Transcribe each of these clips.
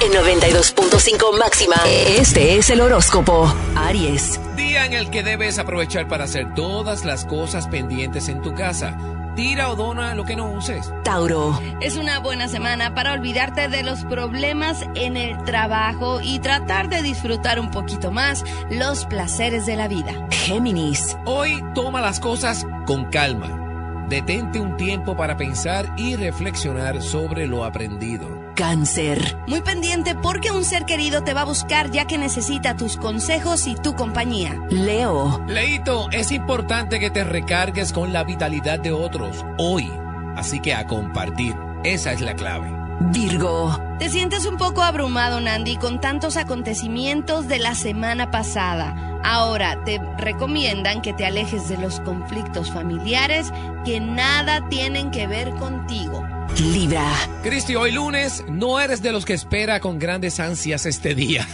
En 92.5 máxima, este es el horóscopo. Aries. Día en el que debes aprovechar para hacer todas las cosas pendientes en tu casa. Tira o dona lo que no uses. Tauro. Es una buena semana para olvidarte de los problemas en el trabajo y tratar de disfrutar un poquito más los placeres de la vida. Géminis. Hoy toma las cosas con calma. Detente un tiempo para pensar y reflexionar sobre lo aprendido. Cáncer. Muy pendiente porque un ser querido te va a buscar ya que necesita tus consejos y tu compañía. Leo. Leito, es importante que te recargues con la vitalidad de otros hoy. Así que a compartir, esa es la clave. Virgo. Te sientes un poco abrumado, Nandi, con tantos acontecimientos de la semana pasada. Ahora te recomiendan que te alejes de los conflictos familiares que nada tienen que ver contigo. Libra. Cristi, hoy lunes no eres de los que espera con grandes ansias este día.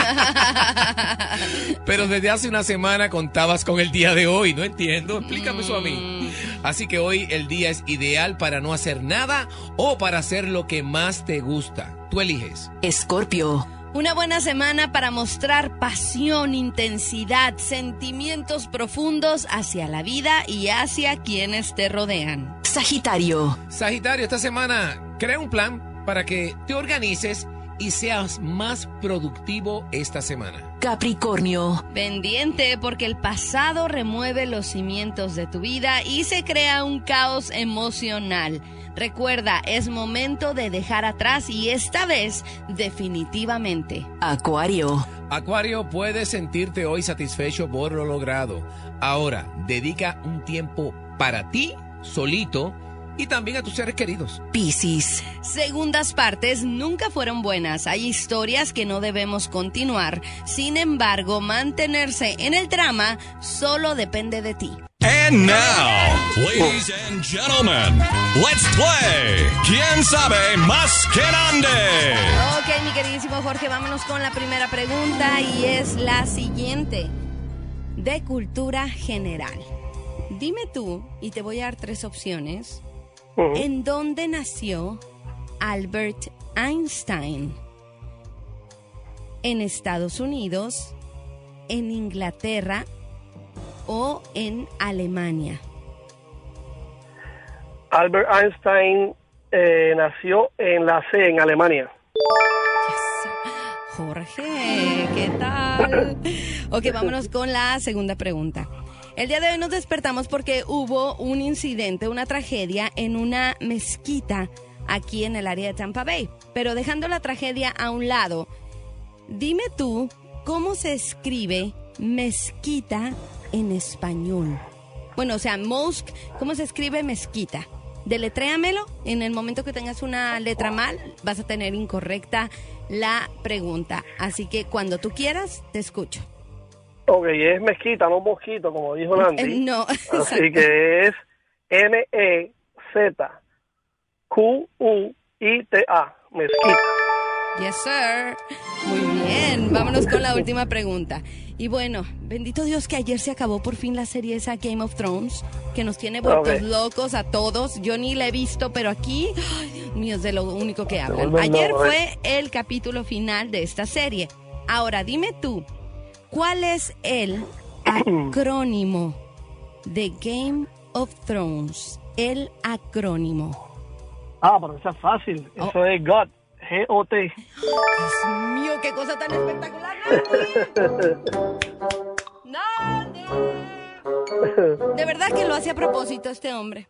Pero desde hace una semana contabas con el día de hoy. No entiendo, explícame eso a mí. Así que hoy el día es ideal para no hacer nada o para hacer lo que más te gusta. Tú eliges. Escorpio. Una buena semana para mostrar pasión, intensidad, sentimientos profundos hacia la vida y hacia quienes te rodean. Sagitario. Sagitario, esta semana crea un plan para que te organices y seas más productivo esta semana. Capricornio. Pendiente porque el pasado remueve los cimientos de tu vida y se crea un caos emocional. Recuerda, es momento de dejar atrás y esta vez definitivamente. Acuario. Acuario, puedes sentirte hoy satisfecho por lo logrado. Ahora, dedica un tiempo para ti, solito, y también a tus seres queridos. Piscis. Segundas partes nunca fueron buenas. Hay historias que no debemos continuar. Sin embargo, mantenerse en el drama solo depende de ti. And now, ladies and gentlemen, let's play ¿Quién sabe más que Nandi? Ok, mi queridísimo Jorge, vámonos con la primera pregunta y es la siguiente. De cultura general. Dime tú, y te voy a dar 3 opciones, ¿en dónde nació Albert Einstein? ¿En Estados Unidos, en Inglaterra o en Alemania? Albert Einstein nació en la C, en Alemania. Jorge, ¿qué tal? Ok, vámonos con la segunda pregunta. El día de hoy nos despertamos porque hubo un incidente, una tragedia en una mezquita aquí en el área de Tampa Bay. Pero dejando la tragedia a un lado, dime tú cómo se escribe mezquita en español. Bueno, o sea, mosque, ¿cómo se escribe mezquita? Deletréamelo. En el momento que tengas una letra mal, vas a tener incorrecta la pregunta. Así que cuando tú quieras, te escucho. Ok, es mezquita, no mosquito, como dijo Nandi. No. Así que es M-E-Z-Q-U-I-T-A, mezquita. Yes, sir. Muy bien. Vámonos con la última pregunta. Y bueno, bendito Dios que ayer se acabó por fin la serie esa Game of Thrones, que nos tiene vueltos locos a todos. Yo ni la he visto, pero aquí, ay, Dios mío, es de lo único que hablan. Ayer fue el capítulo final de esta serie. Ahora, dime tú, ¿cuál es el acrónimo de Game of Thrones? El acrónimo. Pero eso es fácil. Eso es GOT. G-O-T. Dios mío, qué cosa tan espectacular. ¡Nandi! De verdad que lo hace a propósito este hombre.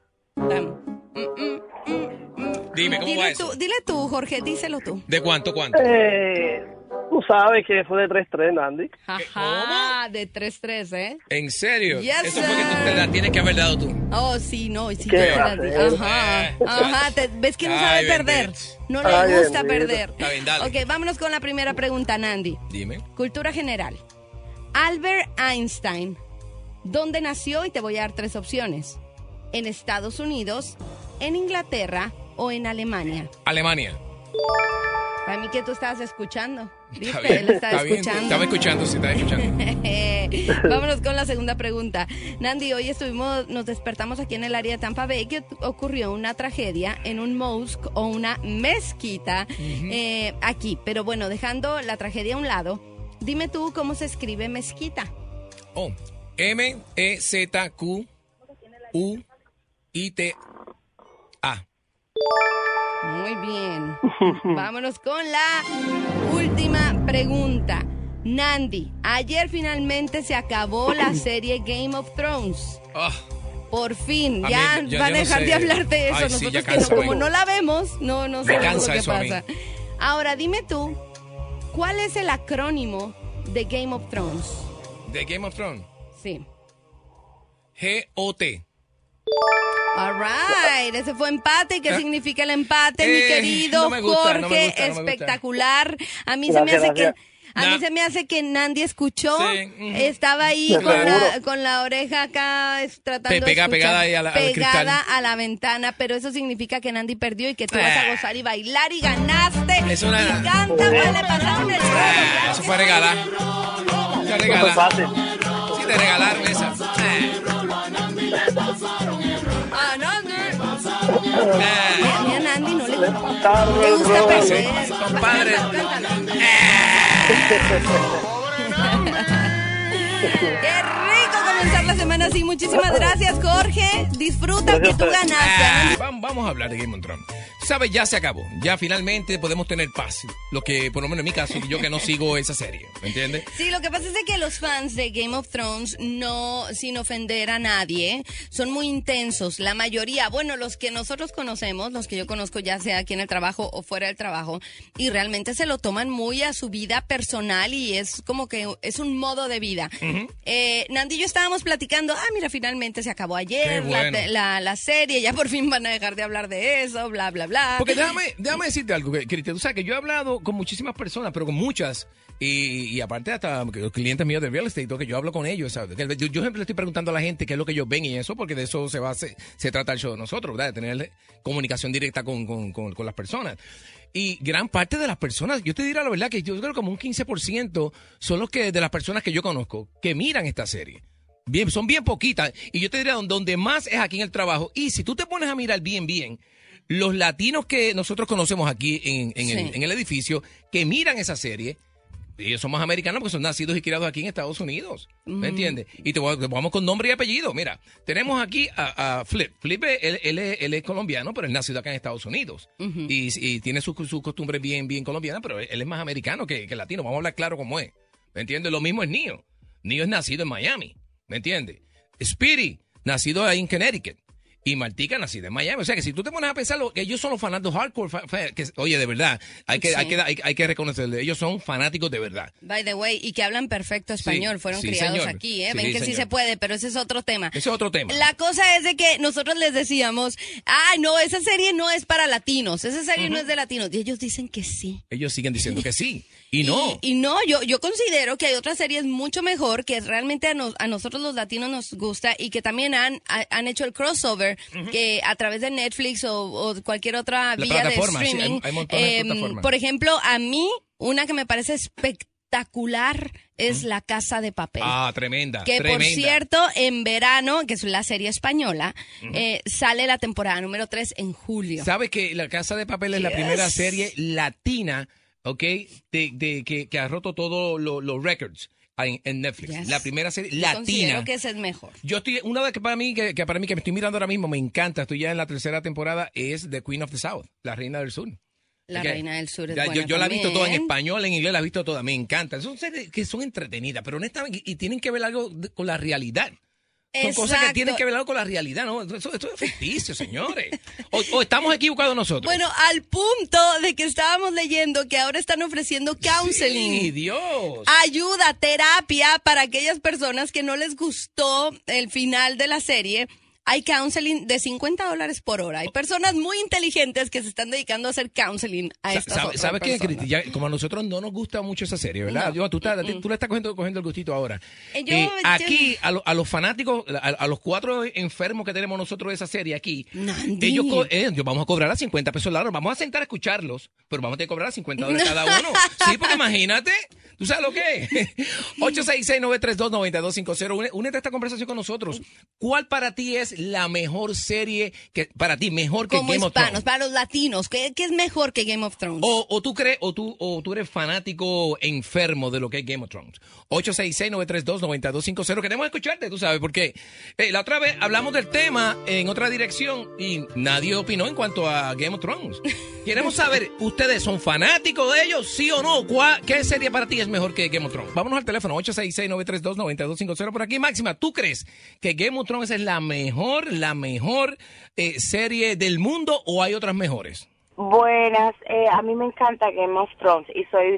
Dime, ¿cómo va eso? Dile tú, Jorge, díselo tú. ¿De cuánto? Tú sabes que fue de 3-3, Nandi. Ajá, de 3-3, ¿eh? ¿En serio? Yes, Eso fue que tú te la tienes que haber dado tú. Oh, sí, no, sí, ¿Qué yo te la di. Ajá, ¿ves que no sabe perder? No le gusta perder. Está bien, dale. Ok, vámonos con la primera pregunta, Nandi. Dime. Cultura general. Albert Einstein, ¿dónde nació? Y te voy a dar 3 opciones. ¿En Estados Unidos, en Inglaterra o en Alemania? Alemania. Para mí que tú estabas escuchando. ¿Viste? Está bien, Él estaba está bien. escuchando. Estaba escuchando, sí, estaba escuchando. Vámonos con la segunda pregunta. Nandi, hoy nos despertamos aquí en el área de Tampa Bay que ocurrió una tragedia en un mosque o una mezquita aquí. Pero bueno, dejando la tragedia a un lado, dime tú cómo se escribe mezquita. Oh, M-E-Z-Q-U-I-T-A. Muy bien. Vámonos con la última pregunta. Nandi, ayer finalmente se acabó la serie Game of Thrones. Ah, Por fin, A ya mí, yo van a no dejar sé. de hablar de eso. Ay, sí, Nosotros ya que no, cansa, como güey. no la vemos, no sabemos cansa lo que eso a mí. pasa. Ahora, dime tú, ¿cuál es el acrónimo de Game of Thrones? de Game of Thrones. Sí. G-O-T. All right, ese fue empate. ¿Y qué significa el empate, mi querido no me gusta, Jorge? no me gusta. Espectacular. A mí Gracias, se me hace gracias. que... A mí se me hace que Nandi escuchó, Sí, ujú. estaba ahí Seguro. con la oreja acá tratando de escuchar, Pegada ahí al cristal. pegada a la ventana, pero eso significa que Nandi perdió y que tú vas a gozar y bailar y ganaste. Es una- Y canta, pues, le pasaron el juego. Eso fue regalar. Te Súper regalar. fácil. Sí, te regalaron esa. Ah, Nandi. Ah. Mira, Nandi no le gusta Pasaron el perder. rollo. Compadre. Cántala. Qué rico comenzar la semana así. Muchísimas gracias, Jorge. Disfruta que tú ganaste. Vamos a hablar de Game of Thrones. Sabes, ya se acabó. Ya finalmente podemos tener paz. Lo que, por lo menos en mi caso, yo que no sigo esa serie. ¿Me entiendes? Sí, lo que pasa es de que los fans de Game of Thrones, no, sin ofender a nadie, son muy intensos. La mayoría, bueno, los que nosotros conocemos, los que yo conozco ya sea aquí en el trabajo o fuera del trabajo, y realmente se lo toman muy a su vida personal y es como que es un modo de vida. Nandi y yo estábamos platicando, mira, finalmente se acabó ayer Qué bueno. la serie, ya por fin van a dejar de hablar de eso, bla, bla, bla. Porque déjame decirte algo, Cristian. Tú sabes que yo he hablado con muchísimas personas, pero con muchas. Y aparte hasta los clientes míos de real estate, todo que yo hablo con ellos, ¿sabes? Que yo siempre le estoy preguntando a la gente qué es lo que ellos ven y eso, porque de eso se trata el show de nosotros, ¿verdad? De tener comunicación directa con las personas. Y gran parte de las personas, yo te diré la verdad que yo creo como un 15% son los que de las personas que yo conozco que miran esta serie. Bien, son bien poquitas. Y yo te diría donde más es aquí en el trabajo. Y si tú te pones a mirar bien, los latinos que nosotros conocemos aquí en el edificio, que miran esa serie, ellos son más americanos porque son nacidos y criados aquí en Estados Unidos. ¿Me entiendes? Y te vamos con nombre y apellido. Mira, tenemos aquí a Flip. Flip, él es colombiano, pero él nacido acá en Estados Unidos. Y tiene sus costumbres bien colombianas, pero él es más americano que latino. Vamos a hablar claro cómo es. ¿Me entiendes? Lo mismo es Neo. Neo es nacido en Miami. ¿Me entiendes? Speedy, nacido ahí en Connecticut. Y Martica, nacida en Miami. O sea que si tú te pones a pensar, ellos son los fanáticos hardcore. Oye, de verdad, hay que reconocerle. Ellos son fanáticos de verdad. By the way, y que hablan perfecto español, fueron sí, criados señor. aquí, ¿eh? Sí, Ven que sí señor. se puede, pero ese es otro tema. Ese es otro tema. La cosa es de que nosotros les decíamos, no, esa serie no es para latinos, esa serie no es de latinos. Y ellos dicen que sí. Ellos siguen diciendo que sí. Y no. Y no, yo considero que hay otras series mucho mejor que realmente a nosotros los latinos nos gusta y que también han hecho el crossover que a través de Netflix o cualquier otra La vía de plataforma, sí, streaming. hay montones de plataformas. Por ejemplo, a mí, una que me parece espectacular es La Casa de Papel. Tremenda. Que tremenda. por cierto, en verano, que es la serie españa, sale la temporada número 3 en julio. ¿Sabes que La Casa de Papel es la primera serie latina, ¿ok? Que ha roto todos los records en Netflix. Yes. La primera serie Yo latina. considero que ese es mejor. Yo estoy, una vez que para mí que me estoy mirando ahora mismo, me encanta, estoy ya en la tercera temporada, es The Queen of the South, la Reina del Sur. La Ok. Reina del Sur es Ya, buena yo la he visto toda en también. español, en inglés la he visto toda, me encanta. Son series que son entretenidas, pero honestamente, y tienen que ver algo con la realidad. Son cosas que Exacto. tienen que ver algo con la realidad, ¿no? Esto es ficticio, señores. O estamos equivocados nosotros. Bueno, al punto de que estábamos leyendo que ahora están ofreciendo counseling. Sí, Dios. Ayuda, terapia para aquellas personas que no les gustó el final de la serie hay counseling de $50 por hora. Hay personas muy inteligentes que se están dedicando a hacer counseling a estas otras ¿Sabes qué, personas. Cristi? Ya, como a nosotros no nos gusta mucho esa serie, ¿verdad? No. Yo, tú le estás cogiendo el gustito ahora. Yo- Aquí, a los fanáticos, a los 4 enfermos que tenemos nosotros de esa serie aquí, Nandi. ellos vamos a cobrar a $50 la hora. Vamos a sentar a escucharlos, pero vamos a tener que cobrar a $50 cada uno. Sí, porque imagínate, ¿tú sabes lo que es? 866-932-9250. Únete a esta conversación con nosotros. ¿Cuál para ti es la mejor serie que para ti mejor que Como Game of hispanos, Thrones? para los latinos, ¿qué es mejor que Game of Thrones? O tú crees, o tú eres fanático enfermo de lo que es Game of Thrones. 866-932-9250. Queremos escucharte, tú sabes, porque la otra vez hablamos del tema en otra dirección y nadie opinó en cuanto a Game of Thrones. Queremos saber, ¿ustedes son fanáticos de ellos, sí o no? ¿Qué serie para ti es mejor que Game of Thrones? Vámonos al teléfono, 866-932-9250. Por aquí, Máxima, ¿tú crees que Game of Thrones es la mejor serie del mundo o hay otras mejores? Buenas, a mí me encanta Game of Thrones y soy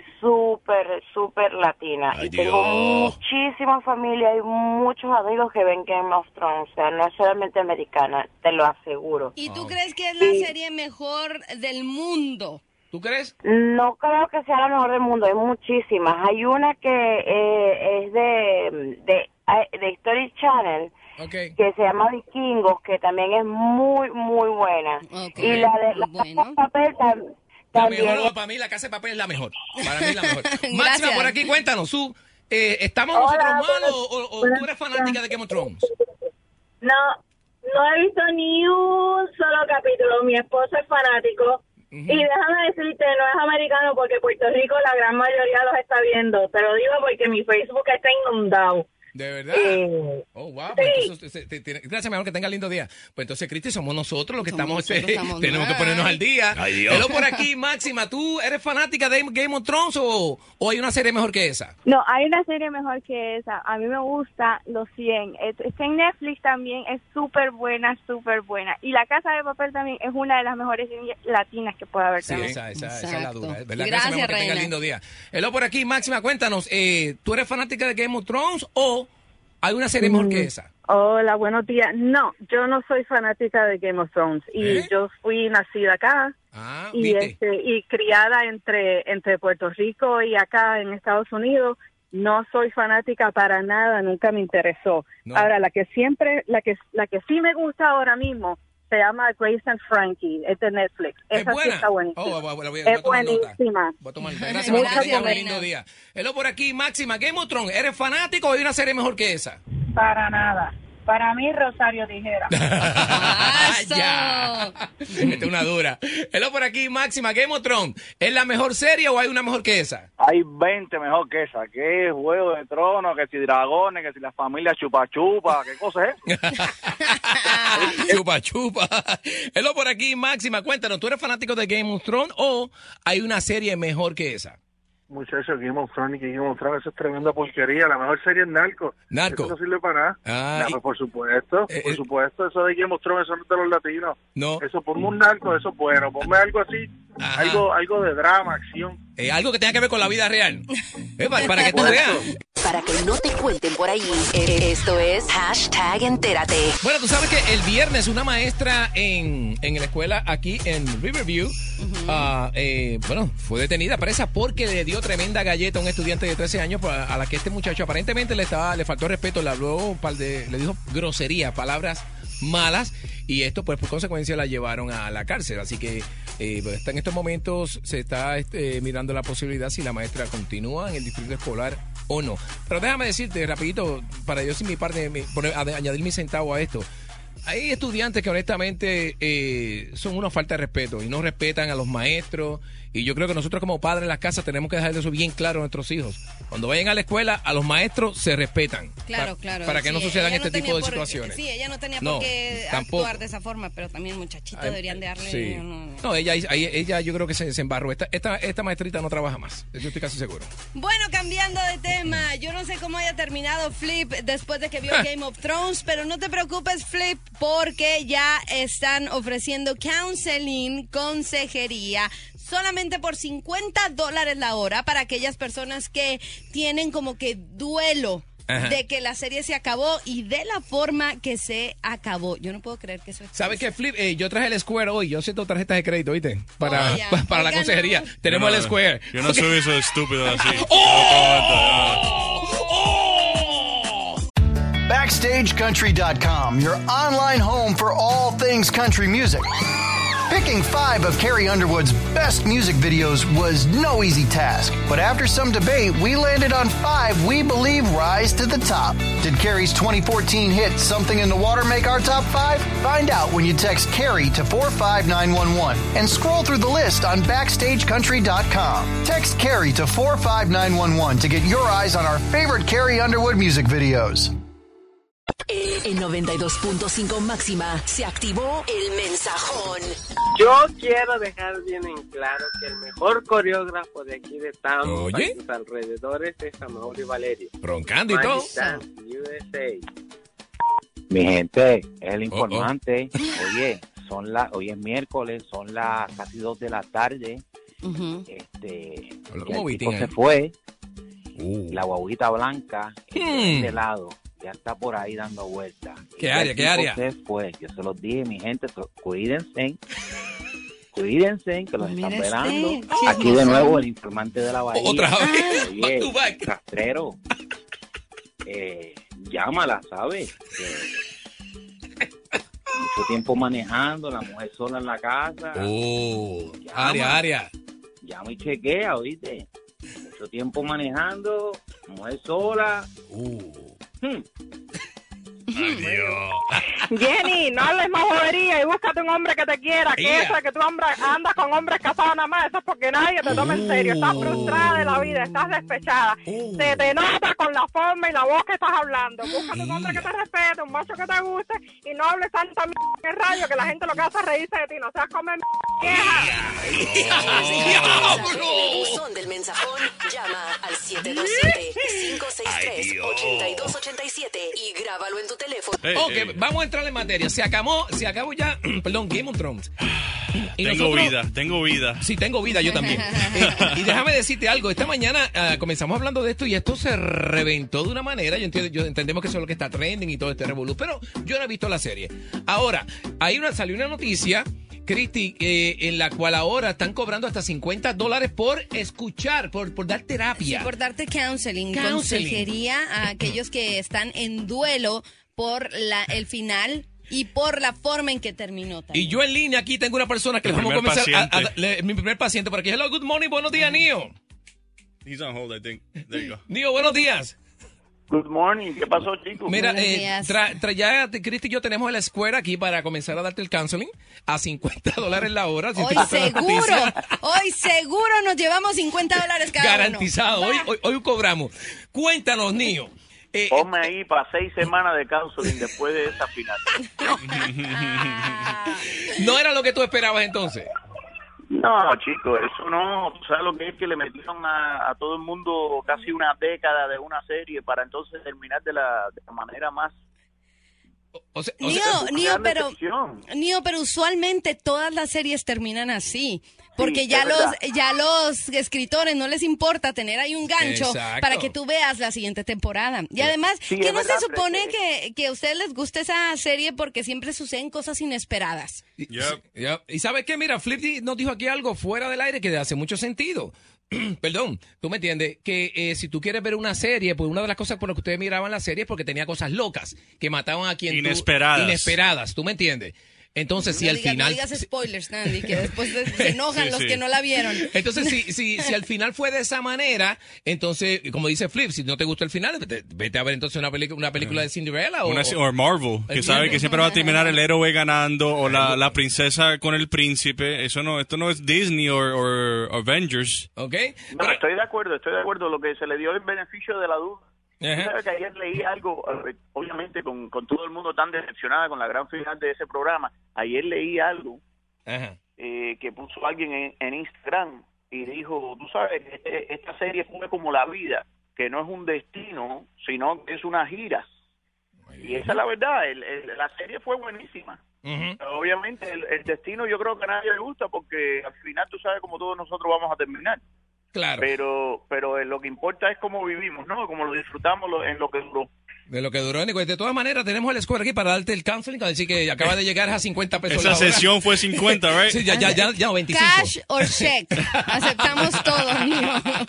súper latina. Ay, y tengo Dios. muchísima familia y muchos amigos que ven Game of Thrones. O sea, no es solamente americana, te lo aseguro. ¿Y tú crees que es la serie mejor del mundo? ¿Tú crees? No creo que sea la mejor del mundo, hay muchísimas. Hay una que es de History Channel, Okay. que se llama Vikingos, que también es muy buena. Ok, Y la de la bueno. Casa de Papel La también mejor, es- para mí la Casa de Papel es la mejor. Para mí es la mejor. Gracias. Máxima, por aquí, cuéntanos, ¿estamos Hola, nosotros malos buenas- o buenas tú eres fanática de Game of Thrones? No he visto ni un solo capítulo. Mi esposo es fanático. Y déjame decirte, no es americano porque Puerto Rico la gran mayoría los está viendo. Te lo digo porque mi Facebook está inundado. ¿De verdad? Oh, wow. sí. Pues entonces, gracias, mejor que tenga lindo día. Pues entonces, Cristi, somos nosotros los que Somos estamos, nosotros, estamos tenemos que mal. ponernos al día. Ay, Dios. Hello por aquí, Máxima, ¿tú eres fanática de Game of Thrones o hay una serie mejor que esa? No, hay una serie mejor que esa. A mí me gusta Los 100. Está en Netflix también. Es súper buena, súper buena. Y La Casa de Papel también es una de las mejores series latinas que puede haber Sí, también. esa es la Exacto. dura. ¿Verdad? Gracias, mejor que tenga Reina. lindo día. Hello por aquí, Máxima, cuéntanos, ¿tú eres fanática de Game of Thrones o hay una serie mejor que esa? Hola, buenos días. No, yo no soy fanática de Game of Thrones y yo fui nacida acá Ah, y ¿viste? y criada entre Puerto Rico y acá en Estados Unidos. No soy fanática para nada, nunca me interesó. No. Ahora la que sí me gusta ahora mismo se llama Grace and Frankie, es de Netflix. ¿Es Esa sí buena? está buenísima. Oh, voy Es a tomar nota. buenísima. Voy a tomar nota. Gracias, Muchas mejor que tenga un gracias, lindo Reina. día. Hello por aquí, Máxima, Game of Thrones, ¿eres fanático o hay una serie mejor que esa? Para nada. Para mí, Rosario Tijera. ¡Eso! Ya. Esta es una dura. Hello por aquí, Máxima, Game of Thrones, ¿es la mejor serie o hay una mejor que esa? Hay 20 mejor que esa, que es Juego de Tronos, que si dragones, que si la familia chupa chupa, ¿qué cosa es? Chupa, chupa. Hello por aquí, Máxima, cuéntanos, ¿tú eres fanático de Game of Thrones o hay una serie mejor que esa? Muchachos, Game of Thrones y Game of Thrones, eso es tremenda porquería. La mejor serie es Narco. Narco. Eso no sirve para nada. Ah, No, pues, por supuesto, eso de Game of Thrones, eso no es de los latinos. No. Eso, ponme un Narco, eso es bueno. Ponme algo así, Ajá. algo de drama, acción. Algo que tenga que ver con la vida real. Para que tú veas. Para que no te cuenten por ahí. Esto es #entérate. Bueno, tú sabes que el viernes una maestra en la escuela aquí en Riverview, fue detenida, presa, porque le dio tremenda galleta a un estudiante de 13 años a la que este muchacho aparentemente le faltó respeto, le habló le dijo grosería, palabras malas, y esto pues por consecuencia la llevaron a la cárcel. Así que en estos momentos se está mirando la posibilidad si la maestra continúa en el distrito escolar o no. Pero déjame decirte rapidito, para yo sin mi parte añadir mi centavo a esto. Hay estudiantes que honestamente son una falta de respeto y no respetan a los maestros, y yo creo que nosotros como padres en las casas tenemos que dejar eso bien claro a nuestros hijos. Cuando vayan a la escuela, a los maestros se respetan. Claro, claro. Para que no Sí, sucedan ella no este tipo tenía de por- situaciones. Sí, ella no tenía No, por qué tampoco. actuar de esa forma, pero también muchachitos Ay, deberían de darle... sí. no. No, ella yo creo que se embarró. Esta maestrita no trabaja más. Yo estoy casi seguro. Bueno, cambiando de tema, yo no sé cómo haya terminado Flip después de que vio Game of Thrones, pero no te preocupes, Flip, porque ya están ofreciendo counseling, consejería, solamente por $50 la hora para aquellas personas que tienen como que duelo de que la serie se acabó y de la forma que se acabó. Yo no puedo creer que eso es. ¿Sabes qué, Flip? Yo traje el Square hoy. Yo siento tarjetas de crédito, ¿viste? Para la Oigan, consejería. no. Tenemos el Square. Yo no soy eso estúpido así. BackstageCountry.com, your online home for all things country music. Picking 5 of Carrie Underwood's best music videos was no easy task, but after some debate, we landed on 5 we believe rise to the top. Did Carrie's 2014 hit Something in the Water make our top 5? Find out when you text Carrie to 45911 and scroll through the list on BackstageCountry.com. Text Carrie to 45911 to get your eyes on our favorite Carrie Underwood music videos. En 92.5 máxima se activó el mensajón. Yo quiero dejar bien en claro que el mejor coreógrafo de aquí de Tampa y sus alrededores es Amaury Valerio. Roncando y todo. USA. Mi gente, es el informante. Oye, hoy es miércoles, son las casi 2 de la tarde. El tipo se fue. La guaguita blanca de este lado ya está por ahí dando vueltas. ¿Qué área? Se fue. Yo se los dije, mi gente, cuídense, que los están velando. Aquí de nuevo el informante de la bahía. Otra vez. Oye, rastrero, llámala, ¿sabes? Mucho tiempo manejando, la mujer sola en la casa. Área. Llama y chequea, ¿oíste? Mucho tiempo manejando, mujer sola. Jenny, no hables más bobería y búscate un hombre que te quiera, que eso de que tú andas con hombres casados nada más, eso es porque nadie te toma en serio. Estás frustrada de la vida, estás despechada. Se te nota con la forma y la voz que estás hablando. Búscate un hombre que te respete, un macho que te guste y no hables tanta mierda en el radio que la gente lo que hace es reírse de ti. No seas comer queja. ¡Diablo! El buzón del mensajón llama al 727-563-8287 y grábalo en tu teléfono. Vamos a entrar en materia. Se acabó ya, perdón, Game of Thrones. Tengo vida. Sí, tengo vida, yo también. Y déjame decirte algo. Esta mañana comenzamos hablando de esto y esto se reventó de una manera. Entendemos que eso es lo que está trending y todo este revolú, pero yo no he visto la serie. Ahora, salió una noticia, Cristi, en la cual ahora están cobrando hasta $50 por escuchar, por dar terapia. Sí, por darte counseling, consejería a aquellos que están en duelo por el final y por la forma en que terminó también. Y yo en línea aquí tengo una persona que le vamos a comenzar mi primer paciente por aquí. Hello, good morning, buenos días, Nio. He's on hold, I think. There you go. Nio, buenos días. Good morning, ¿qué pasó, chicos? Mira, ya Cristi y yo tenemos la escuela aquí para comenzar a darte el counseling a $50 la hora. Hoy seguro nos llevamos $50 cada garantizado, uno. Hoy cobramos. Cuéntanos, Nio. Ponme ahí para 6 semanas de counseling después de esa final. ¿No era lo que tú esperabas entonces? No, chicos, eso no. ¿Tú sabes lo que es que le metieron a todo el mundo casi una década de una serie para entonces terminar de la manera más... Nio, pero usualmente todas las series terminan así. Porque ya los escritores no les importa tener ahí un gancho para que tú veas la siguiente temporada. Y además, ¿que no se supone que a ustedes les gusta esa serie porque siempre suceden cosas inesperadas? Y ¿sabes qué? Mira, Flip nos dijo aquí algo fuera del aire que hace mucho sentido. Perdón, tú me entiendes, que si tú quieres ver una serie, pues una de las cosas por las que ustedes miraban la serie es porque tenía cosas locas, que mataban a quien inesperadas, ¿tú me entiendes? Entonces, si al final... No digas spoilers, Nandy, que después se enojan los que no la vieron. Entonces, si al final fue de esa manera, entonces, como dice Flip, si no te gustó el final, vete a ver entonces una película de Cinderella. O Marvel, que sabe que siempre va a terminar el héroe ganando, o la princesa con el príncipe. Esto no es Disney o Avengers. Okay. No, estoy de acuerdo. Lo que se le dio el beneficio de la duda. ¿Sabes que ayer leí algo, obviamente con todo el mundo tan decepcionado con la gran final de ese programa? Ayer leí algo que puso alguien en Instagram y dijo, tú sabes, esta serie fue como la vida, que no es un destino, sino que es una gira. Y esa es la verdad, la serie fue buenísima. Pero obviamente el destino yo creo que a nadie le gusta porque al final tú sabes como todos nosotros vamos a terminar. Claro. Pero lo que importa es cómo vivimos, ¿no? Cómo lo disfrutamos en lo que duró. De lo que duró, Nico. De todas maneras, tenemos el score aquí para darte el counseling, decir que acaba de llegar a 50 pesos Esa la hora. sesión fue 50, ¿right? Sí, ya 25. Cash or check. Aceptamos todo, mío.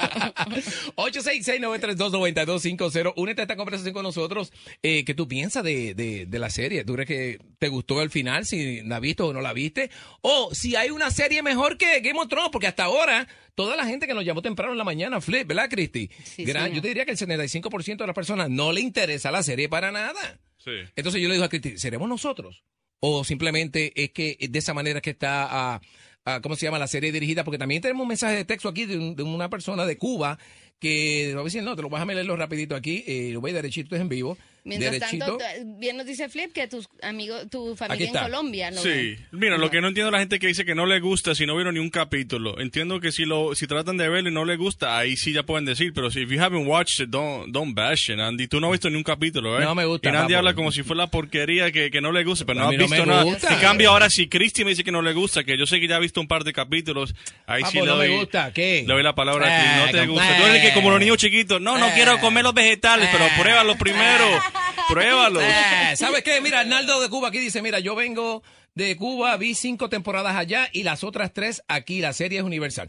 866-932-9250. Únete a esta conversación con nosotros. ¿Qué tú piensas de la serie? ¿Tú crees que te gustó al final? Si la viste o no la viste. O si hay una serie mejor que Game of Thrones, porque hasta ahora toda la gente que nos llamó temprano en la mañana, Flip, ¿verdad, Cristi? Sí, yo te diría que el 75% de las personas no le interesa la serie para nada. Sí. Entonces yo le digo a Cristi, ¿seremos nosotros? O simplemente es que de esa manera que está, ¿cómo se llama? La serie dirigida, porque también tenemos un mensaje de texto aquí de una persona de Cuba que va a decir, no, te lo vas a leerlo rapidito aquí, lo voy derechito, es en vivo. Mientras derechito. tanto, bien nos dice Flip que tus amigos, tu familia en Colombia no Sí, ven. mira, lo que no entiendo es la gente que dice que no le gusta si no vieron ni un capítulo. Entiendo que si tratan de verlo y no le gusta, ahí sí ya pueden decir, pero si if you haven't watched it, don't bash it, Andy. Tú no has visto ni un capítulo, ¿eh? No me gusta. Y Andy habla como si fuera la porquería que no le gusta, pero no has mí no visto me nada. gusta. En cambio, ahora si Cristi me dice que no le gusta, que yo sé que ya ha visto un par de capítulos, ahí sí le no doy, me gusta, ¿qué? le doy la palabra aquí. No te como- gusta. Tú eres que como los niños chiquitos, no quiero comer los vegetales, pero pruébalo primero. Pruébalo. ¿Sabes qué? Mira, Arnaldo de Cuba aquí dice, mira, yo vengo de Cuba, vi 5 temporadas allá y las otras 3 aquí. La serie es universal.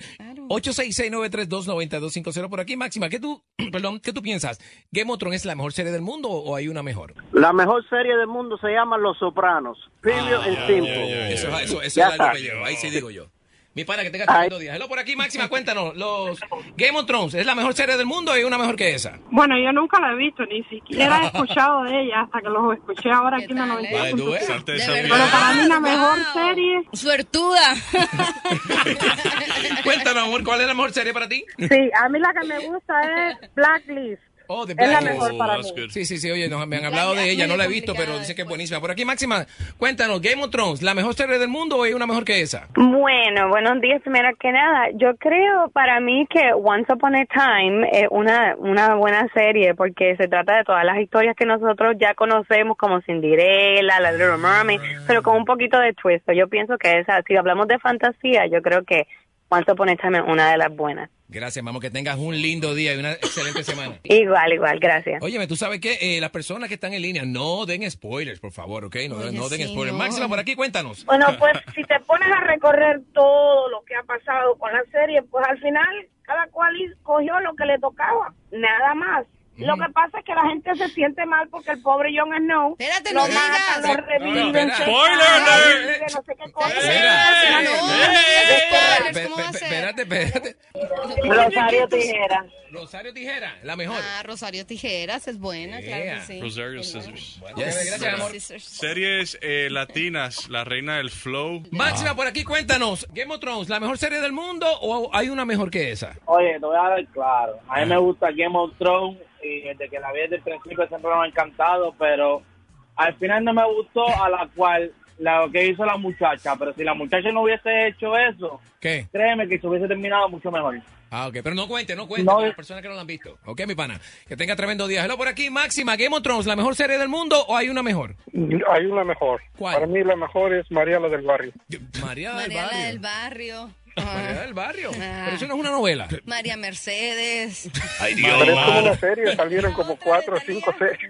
866-932-9250 por aquí. Máxima, ¿qué tú piensas? ¿Game of Thrones es la mejor serie del mundo o hay una mejor? La mejor serie del mundo se llama Los Sopranos. Pure and simple. Eso es Ya algo está. que llevo. Ahí sí digo yo. Mi pana, que tenga tremendo día. Hello por aquí, Máxima, cuéntanos. Los Game of Thrones, ¿es la mejor serie del mundo o hay una mejor que esa? Bueno, yo nunca la he visto, ni siquiera he escuchado de ella hasta que los escuché ahora aquí en la 92. Pero para mí la mejor serie... Suertuda. Cuéntanos, amor, ¿cuál es la mejor serie para ti? Sí, a mí la que me gusta es Blacklist. Oh, de Es la Blacklist. mejor para mí. Sí, oye, me han hablado de ella, no la he visto, pero dice que es buenísima. Por aquí, Máxima, cuéntanos, Game of Thrones, ¿la mejor serie del mundo o hay una mejor que esa? Bueno, buenos días, primero que nada. Yo creo para mí que Once Upon a Time es una buena serie porque se trata de todas las historias que nosotros ya conocemos como Cinderella, la Little Mermaid, pero con un poquito de twist. Yo pienso que esa, si hablamos de fantasía, yo creo que Once Upon a Time es una de las buenas. Gracias, vamos, que tengas un lindo día y una excelente semana. Igual, gracias. Óyeme, tú sabes que las personas que están en línea, no den spoilers, por favor, ¿ok? No den spoilers. Máxima, por aquí, cuéntanos. Bueno, pues si te pones a recorrer todo lo que ha pasado con la serie, pues al final cada cual cogió lo que le tocaba, nada más. Lo que pasa es que la gente se siente mal porque el pobre Jon Snow Espérate, lo no matan, digas. lo reviven, se Spoiler cae, alert. no sé qué cosa. Espérate. Rosario Tijera. Rosario Tijera, la mejor. Rosario Tijeras es buena, claro que sí. Rosario Scissors. Gracias, amor. Series latinas, La Reina del Flow. Máxima, por aquí, cuéntanos, Game of Thrones, ¿la mejor serie del mundo o hay una mejor que esa? Oye, te voy a dar claro. A mí me gusta Game of Thrones y desde que la vi desde el principio siempre me ha encantado, pero al final no me gustó a la cual lo que hizo la muchacha. Pero si la muchacha no hubiese hecho eso, ¿qué? Créeme que se hubiese terminado mucho mejor. Ah, ok, pero no cuente No, con las personas que no la han visto. Ok, mi pana, que tenga tremendo día. Hello por aquí, Máxima, Game of Thrones, ¿la mejor serie del mundo o hay una mejor? Hay una mejor. ¿Cuál? Para mí la mejor es Mariela del Barrio. Mariela del Barrio. María del Barrio. Pero eso no es una novela. María Mercedes. Ay, Pero es como una serie, salieron como 4 o 5 series.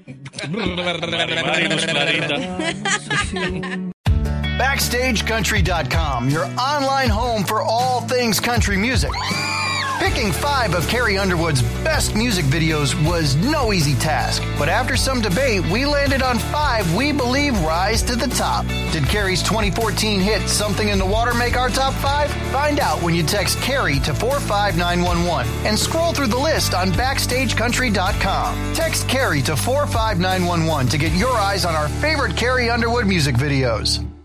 BackstageCountry.com, your online home for all things country music. Picking 5 of Carrie Underwood's best music videos was no easy task, but after some debate, we landed on 5 we believe rise to the top. Did Carrie's 2014 hit Something in the Water make our top 5? Find out when you text Carrie to 45911 and scroll through the list on BackstageCountry.com. Text Carrie to 45911 to get your eyes on our favorite Carrie Underwood music videos.